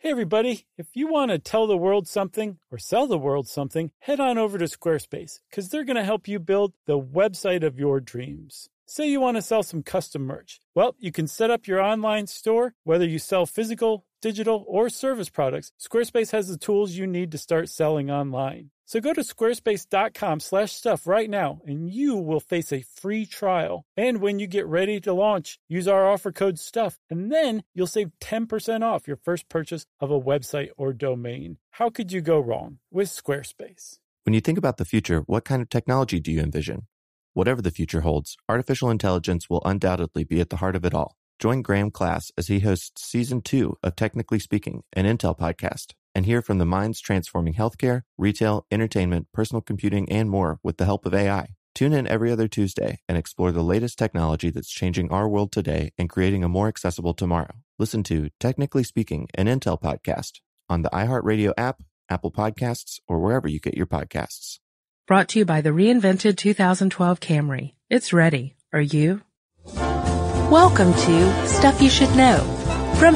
Hey everybody, if you want to tell the world something or sell the world something, head on over to Squarespace because they're going to help you build the website of your dreams. Say you want to sell some custom merch. Well, you can set up your online store, whether you sell physical, digital, or service products. Squarespace has the tools you need to start selling online. So go to squarespace.com/stuff right now and you will face a free trial. And when you get ready to launch, use our offer code STUFF and then you'll save 10% off your first purchase of a website or domain. How could you go wrong with Squarespace? When you think about the future, what kind of technology do you envision? Whatever the future holds, artificial intelligence will undoubtedly be at the heart of it all. Join Graham Class as he hosts Season 2 of Technically Speaking, an Intel podcast, and hear from the minds transforming healthcare, retail, entertainment, personal computing, and more with the help of AI. Tune in every other Tuesday and explore the latest technology that's changing our world today and creating a more accessible tomorrow. Listen to Technically Speaking, an Intel podcast on the iHeartRadio app, Apple Podcasts, or wherever you get your podcasts. Brought to you by the reinvented 2012 Camry. It's ready. Are you? Welcome to Stuff You Should Know from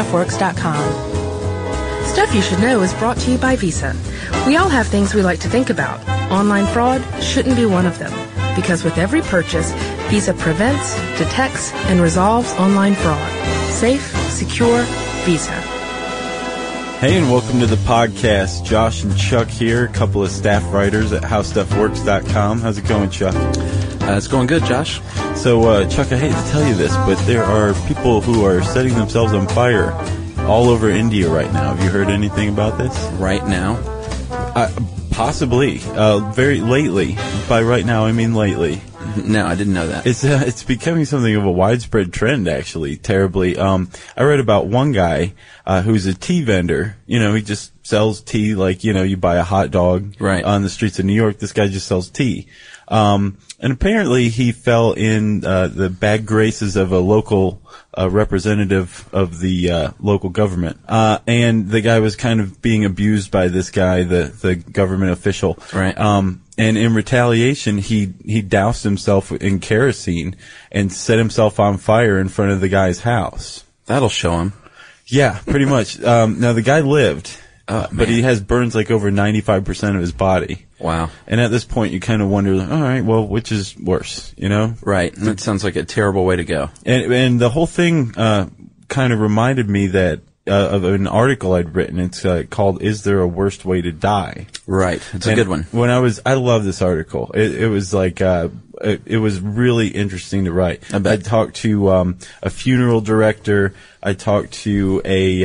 HowStuffWorks.com. Stuff You Should Know is brought to you by Visa. We all have things we like to think about. Online fraud shouldn't be one of them, because with every purchase, Visa prevents, detects, and resolves online fraud. Safe, secure, Visa. Hey, and welcome to the podcast. Josh and Chuck here, a couple of staff writers at HowStuffWorks.com. How's it going, Chuck? It's going good, Josh. So, Chuck, I hate to tell you this, but there are people who are setting themselves on fire all over India right now. Have you heard anything about this? Right now? Possibly. Very lately. By right now, I mean lately. No, I didn't know that. It's becoming something of a widespread trend, actually, terribly. I read about one guy who's a tea vendor. You know, he just sells tea like, you know, you buy a hot dog right on the streets of New York. This guy just sells tea. And apparently he fell in the bad graces of a local representative of the local government. And the guy was kind of being abused by this guy, the government official. Right. And in retaliation, he doused himself in kerosene and set himself on fire in front of the guy's house. That'll show him. Yeah, pretty much. Now the guy lived, but he has burns like over 95% of his body. Wow. And at this point, you kind of wonder, all right, well, which is worse, you know? Right. That sounds like a terrible way to go. And the whole thing kind of reminded me that of an article I'd written. It's called "Is There a Worst Way to Die?" Right. It's a good one. I love this article. It was like it was really interesting to write. I talked to a funeral director. I talked to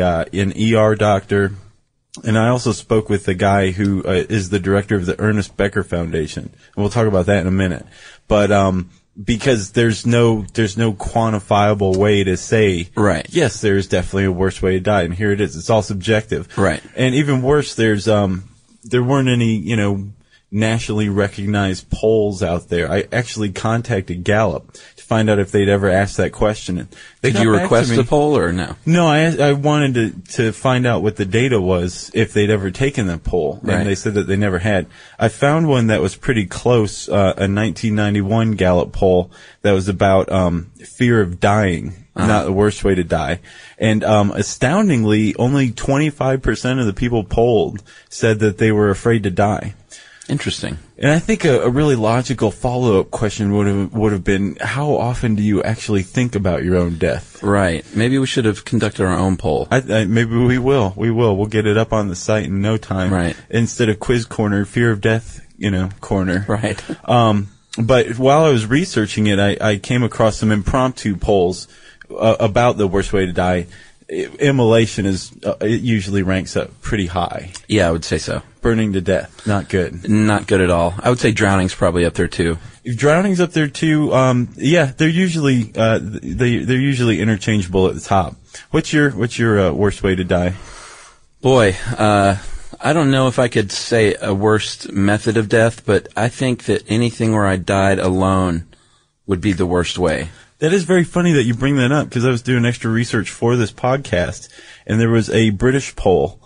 an ER doctor. And I also spoke with the guy who is the director of the Ernest Becker Foundation. And we'll talk about that in a minute. But because there's no quantifiable way to say, right, yes, there's definitely a worse way to die, and here it is. It's all subjective. Right. And even worse, there weren't any, you know, nationally recognized polls out there. I actually contacted Gallup to find out if they'd ever asked that question. Did you request a poll or no? No, I wanted to find out what the data was if they'd ever taken that poll, and they said that they never had. I found one that was pretty close, a 1991 Gallup poll that was about fear of dying. Not the worst way to die. And astoundingly, only 25% of the people polled said that they were afraid to die. Interesting. And I think a really logical follow-up question would have been, how often do you actually think about your own death? Right. Maybe we should have conducted our own poll. Maybe we will. We'll get it up on the site in no time. Right. Instead of quiz corner, fear of death, you know, corner. Right. But while I was researching it, I came across some impromptu polls about the worst way to die. Immolation it usually ranks up pretty high. Yeah, I would say so. Burning to death, not good. Not good at all. I would say drowning's probably up there too. If drowning's up there too, yeah, they're usually they're usually interchangeable at the top. What's your worst way to die? Boy, I don't know if I could say a worst method of death, but I think that anything where I died alone would be the worst way. That is very funny that you bring that up, because I was doing extra research for this podcast, and there was a British poll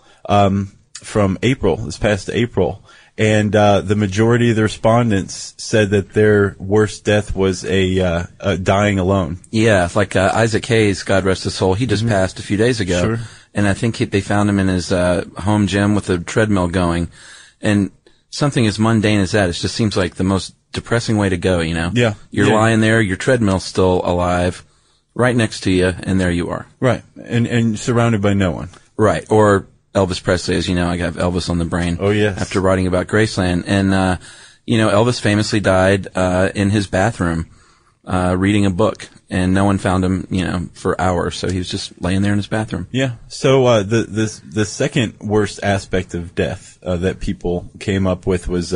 from this past April, and the majority of the respondents said that their worst death was a dying alone. Yeah, like Isaac Hayes, God rest his soul, he just passed a few days ago. Sure. and I think they found him in his home gym with a treadmill going. And something as mundane as that, it just seems like the most depressing way to go, you know? Yeah. You're lying there, your treadmill's still alive, right next to you, and there you are. Right. And surrounded by no one. Right. Or Elvis Presley, as you know, I got Elvis on the brain. Oh, yes. After writing about Graceland. And, you know, Elvis famously died in his bathroom reading a book, and no one found him, you know, for hours. So he was just laying there in his bathroom. Yeah. So the second worst aspect of death that people came up with was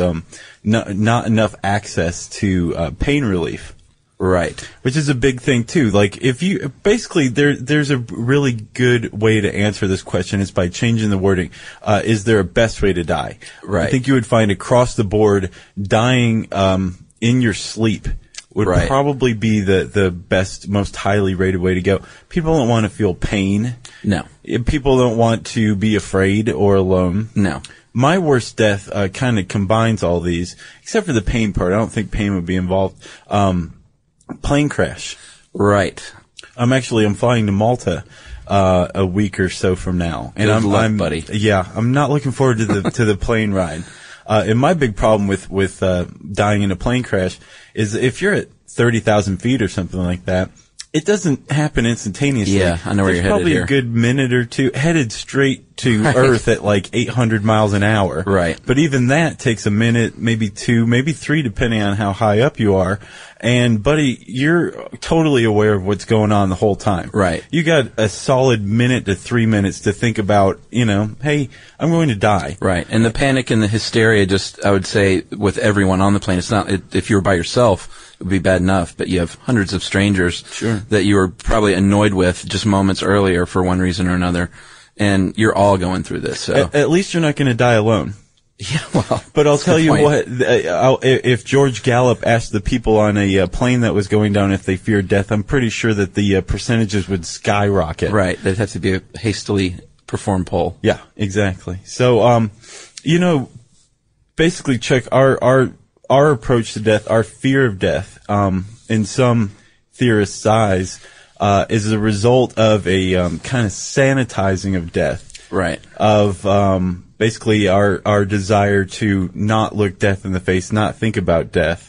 not enough access to pain relief. Right. Which is a big thing too. Like if you basically there's a really good way to answer this question is by changing the wording. Is there a best way to die? Right. I think you would find across the board dying in your sleep would probably be the best, most highly rated way to go. People don't want to feel pain. No. People don't want to be afraid or alone. No. My worst death kind of combines all these, except for the pain part. I don't think pain would be involved. Plane crash. Right. I'm flying to Malta a week or so from now, and Good luck, buddy. Yeah, I'm not looking forward to the plane ride. And my big problem with dying in a plane crash is if you're at 30,000 feet or something like that, it doesn't happen instantaneously. Yeah, I know where you're headed probably here. A good minute or two headed straight to Earth at like 800 miles an hour. Right. But even that takes a minute, maybe two, maybe three, depending on how high up you are. And buddy, you're totally aware of what's going on the whole time. Right. You got a solid minute to 3 minutes to think about, you know, hey, I'm going to die. Right. And the panic and the hysteria, just, I would say, with everyone on the plane, it's not, if you were by yourself, it would be bad enough, but you have hundreds of strangers that you were probably annoyed with just moments earlier for one reason or another, and you're all going through this. So at least you're not going to die alone. Yeah, well, but I'll tell you what, if George Gallup asked the people on a plane that was going down if they feared death, I'm pretty sure that the percentages would skyrocket. Right. There'd have to be a hastily performed poll. Yeah, exactly. So, you know, basically, Chuck, our approach to death, our fear of death, in some theorists' eyes, is a result of a kind of sanitizing of death. Right. Of basically our desire to not look death in the face, not think about death.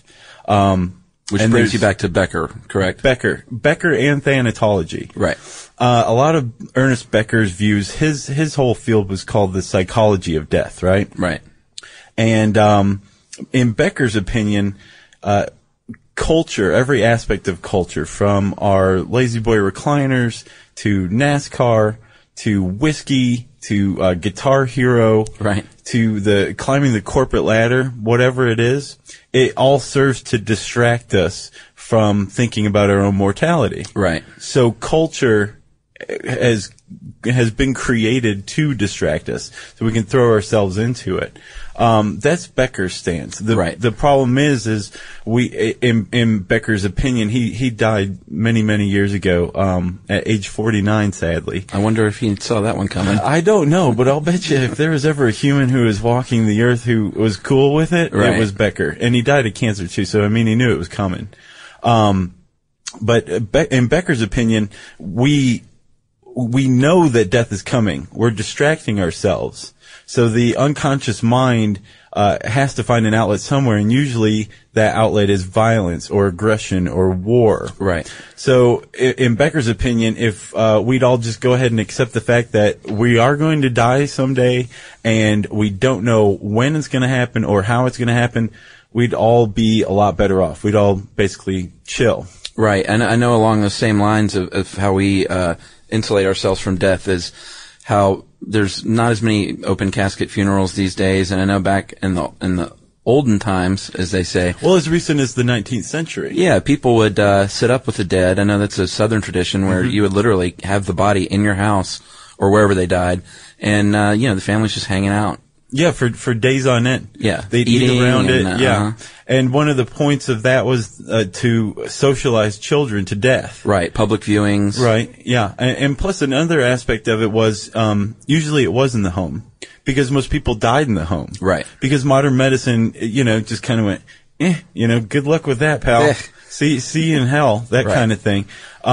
Which brings you back to Becker, correct? Becker and thanatology. Right. A lot of Ernest Becker's views, his whole field was called the psychology of death, right? Right. And in Becker's opinion, culture, every aspect of culture, from our lazy boy recliners to NASCAR to whiskey to Guitar Hero, right, to the climbing the corporate ladder, whatever it is, it all serves to distract us from thinking about our own mortality. Right. So culture has been created to distract us, so we can throw ourselves into it. That's Becker's stance. The problem is in Becker's opinion, he died many years ago, at age 49, sadly. I wonder if he saw that one coming. I don't know, but I'll bet you if there was ever a human who was walking the earth who was cool with it, it was Becker. And he died of cancer too, so I mean, he knew it was coming. But in Becker's opinion, we know that death is coming. We're distracting ourselves. So the unconscious mind has to find an outlet somewhere, and usually that outlet is violence or aggression or war. Right. So in Becker's opinion, if we'd all just go ahead and accept the fact that we are going to die someday and we don't know when it's going to happen or how it's going to happen, we'd all be a lot better off. We'd all basically chill. Right. And I know along the same lines of how we insulate ourselves from death is how there's not as many open casket funerals these days, and I know back in the olden times, as they say. Well, as recent as the 19th century. Yeah, people would sit up with the dead. I know that's a southern tradition where you would literally have the body in your house or wherever they died, and the family's just hanging out. Yeah, for days on end. Yeah. They'd eat around it. Yeah. And one of the points of that was to socialize children to death. Right. Public viewings. Right. Yeah. And plus another aspect of it was, usually it was in the home because most people died in the home. Right. Because modern medicine, just kind of went, good luck with that, pal. See you in hell, that kind of thing.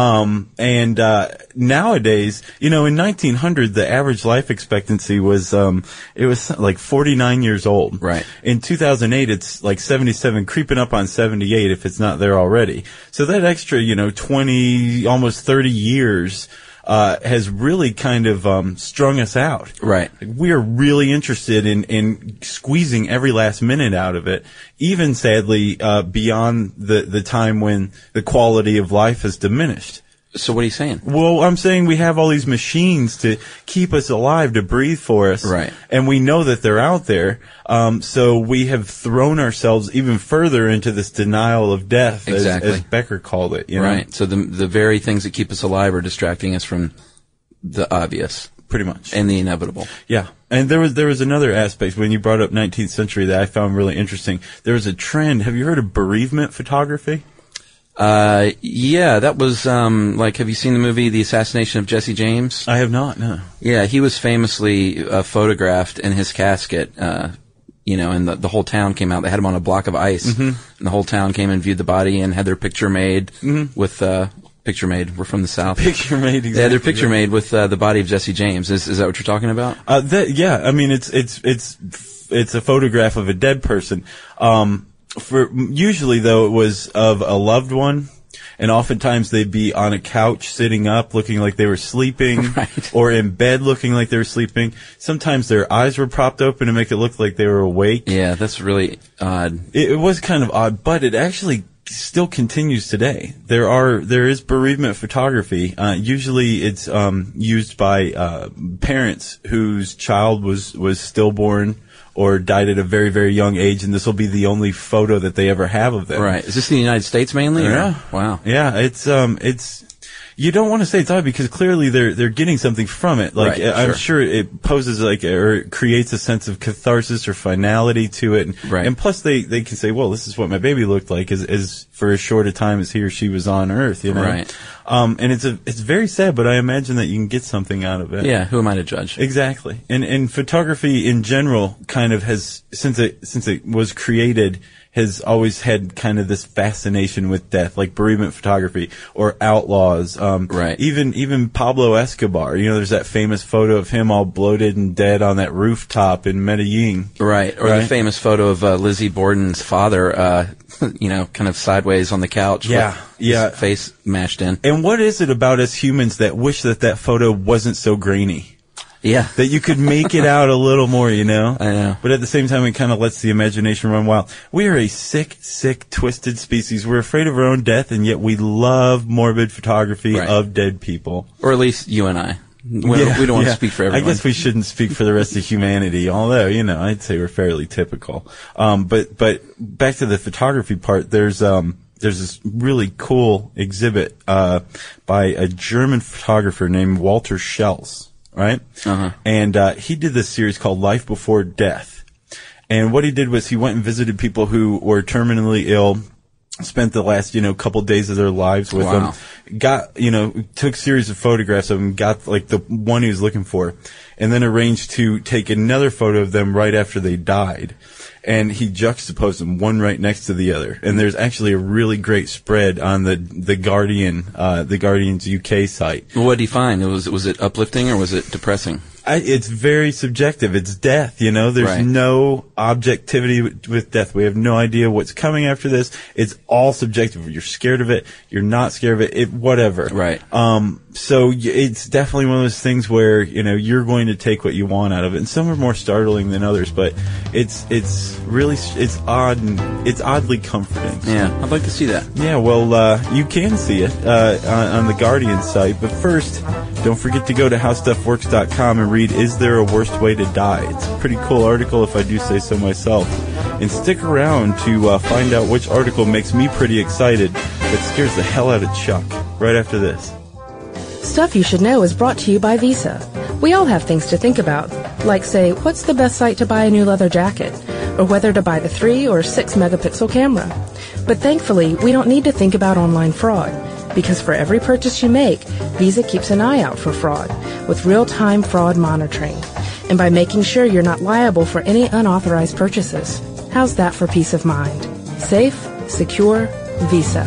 Nowadays, in 1900, the average life expectancy was, it was like 49 years old. Right. In 2008, it's like 77, creeping up on 78 if it's not there already. So that extra, 20, almost 30 years, has really kind of strung us out. Right. We are really interested in squeezing every last minute out of it, even sadly beyond the time when the quality of life has diminished. So what are you saying? Well, I'm saying we have all these machines to keep us alive, to breathe for us. Right. And we know that they're out there. So we have thrown ourselves even further into this denial of death, as Becker called it. Right. So the very things that keep us alive are distracting us from the obvious. Pretty much. And the inevitable. Yeah. And there was another aspect when you brought up 19th century that I found really interesting. There was a trend. Have you heard of bereavement photography? Yeah, that was, have you seen the movie The Assassination of Jesse James? I have not, no. Yeah, he was famously, photographed in his casket, and the whole town came out. They had him on a block of ice, and the whole town came and viewed the body and had their picture made with, picture made. We're from the South. Picture made, exactly. They had their picture made with, the body of Jesse James. Is that what you're talking about? Yeah, I mean, it's a photograph of a dead person. Usually though, it was of a loved one, and oftentimes they'd be on a couch sitting up looking like they were sleeping, right. Or in bed looking like they were sleeping. Sometimes their eyes were propped open to make it look like they were awake. Yeah, that's really odd. It was kind of odd, but it actually still continues today. There is bereavement photography. Usually it's used by parents whose child was stillborn or died at a very, very young age, and this will be the only photo that they ever have of them. Right. Is this in the United States mainly? Yeah. Wow. Yeah, it's you don't want to say it's odd because clearly they're getting something from it. Like, right, I'm sure it poses or it creates a sense of catharsis or finality to it. Right. And plus they can say, well, this is what my baby looked like as for as short a time as he or she was on Earth, Right. And it's very sad, but I imagine that you can get something out of it. Yeah, who am I to judge? Exactly. And photography in general kind of has, since it was created, has always had kind of this fascination with death, like bereavement photography or outlaws. Right. Even Pablo Escobar, there's that famous photo of him all bloated and dead on that rooftop in Medellin. Right. Or the famous photo of Lizzie Borden's father, kind of sideways on the couch. Yeah. With his face mashed in. And what is it about us humans that wish that photo wasn't so grainy? Yeah. That you could make it out a little more, I know. But at the same time, it kind of lets the imagination run wild. We are a sick, twisted species. We're afraid of our own death, and yet we love morbid photography of dead people. Or at least you and I. We don't want to speak for everyone. I guess we shouldn't speak for the rest of humanity, although, I'd say we're fairly typical. But back to the photography part, there's this really cool exhibit, by a German photographer named Walter Schels. Right? Uh-huh. And he did this series called Life Before Death. And what he did was he went and visited people who were terminally ill, spent the last, couple days of their lives with them, took a series of photographs of them, got like the one he was looking for, and then arranged to take another photo of them right after they died. And he juxtaposed them one right next to the other. And there's actually a really great spread on the Guardian's UK site. What did he find? Was it uplifting or was it depressing? It's very subjective. It's death, There's no objectivity with death. We have no idea what's coming after this. It's all subjective. You're scared of it. You're not scared of it. Whatever. Right. So it's definitely one of those things where, you're going to take what you want out of it. And some are more startling than others, but it's really, it's odd and it's oddly comforting. Yeah. I'd like to see that. Yeah. Well, you can see it, on the Guardian site. But first, don't forget to go to howstuffworks.com and read Is There a Worst Way to Die? It's a pretty cool article if I do say so myself. And stick around to find out which article makes me pretty excited but scares the hell out of Chuck right after this. Stuff You Should Know is brought to you by Visa. We all have things to think about, like, say, what's the best site to buy a new leather jacket? Or whether to buy the 3 or 6 megapixel camera. But thankfully, we don't need to think about online fraud, because for every purchase you make, Visa keeps an eye out for fraud with real-time fraud monitoring, and by making sure you're not liable for any unauthorized purchases. How's that for peace of mind? Safe, secure, Visa.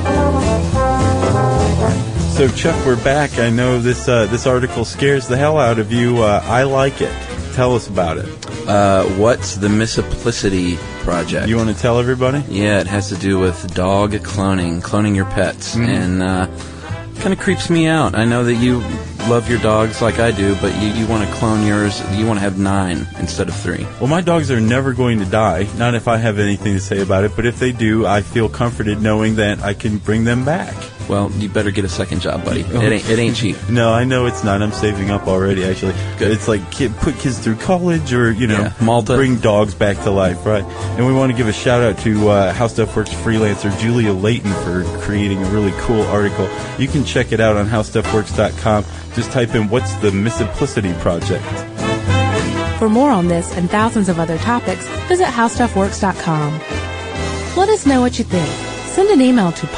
So, Chuck, we're back. I know this article scares the hell out of you. I like it. Tell us about it. What's the Missiplicity Project? You want to tell everybody? Yeah, it has to do with dog cloning your pets, and kind of creeps me out. I know that you love your dogs like I do, but you want to clone yours. You want to have 9 instead of 3. Well, my dogs are never going to die, not if I have anything to say about it, but if they do, I feel comforted knowing that I can bring them back. Well, you better get a second job, buddy. It ain't cheap. No, I know it's not. I'm saving up already, actually. Good. It's like put kids through college or, Malta. Bring dogs back to life, right? And we want to give a shout out to How Stuff Works freelancer Julia Layton for creating a really cool article. You can check it out on howstuffworks.com. Just type in, what's the Missiplicity Project? For more on this and thousands of other topics, visit howstuffworks.com. Let us know what you think. Send an email to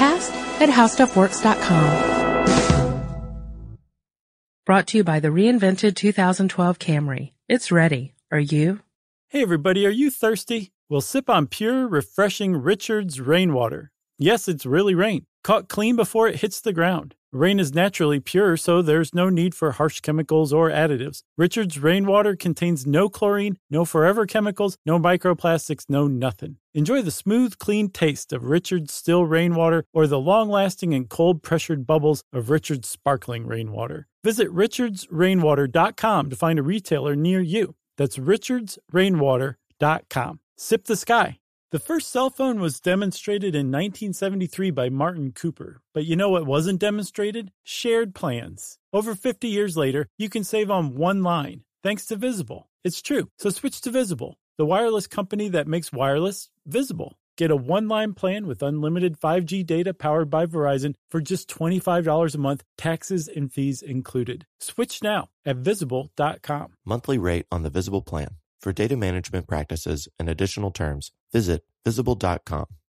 podcast@howstuffworks.com. Brought to you by the reinvented 2012 Camry. It's ready. Are you? Hey everybody, are you thirsty? Well, sip on pure, refreshing Richard's rainwater. Yes, it's really rain, caught clean before it hits the ground. Rain is naturally pure, so there's no need for harsh chemicals or additives. Richard's rainwater contains no chlorine, no forever chemicals, no microplastics, no nothing. Enjoy the smooth, clean taste of Richard's still rainwater or the long-lasting and cold-pressured bubbles of Richard's sparkling rainwater. Visit richardsrainwater.com to find a retailer near you. That's richardsrainwater.com. Sip the sky. The first cell phone was demonstrated in 1973 by Martin Cooper. But you know what wasn't demonstrated? Shared plans. Over 50 years later, you can save on one line, thanks to Visible. It's true, so switch to Visible, the wireless company that makes wireless visible. Get a one-line plan with unlimited 5G data powered by Verizon for just $25 a month, taxes and fees included. Switch now at Visible.com. Monthly rate on the Visible plan. For data management practices and additional terms, visit Visible.com.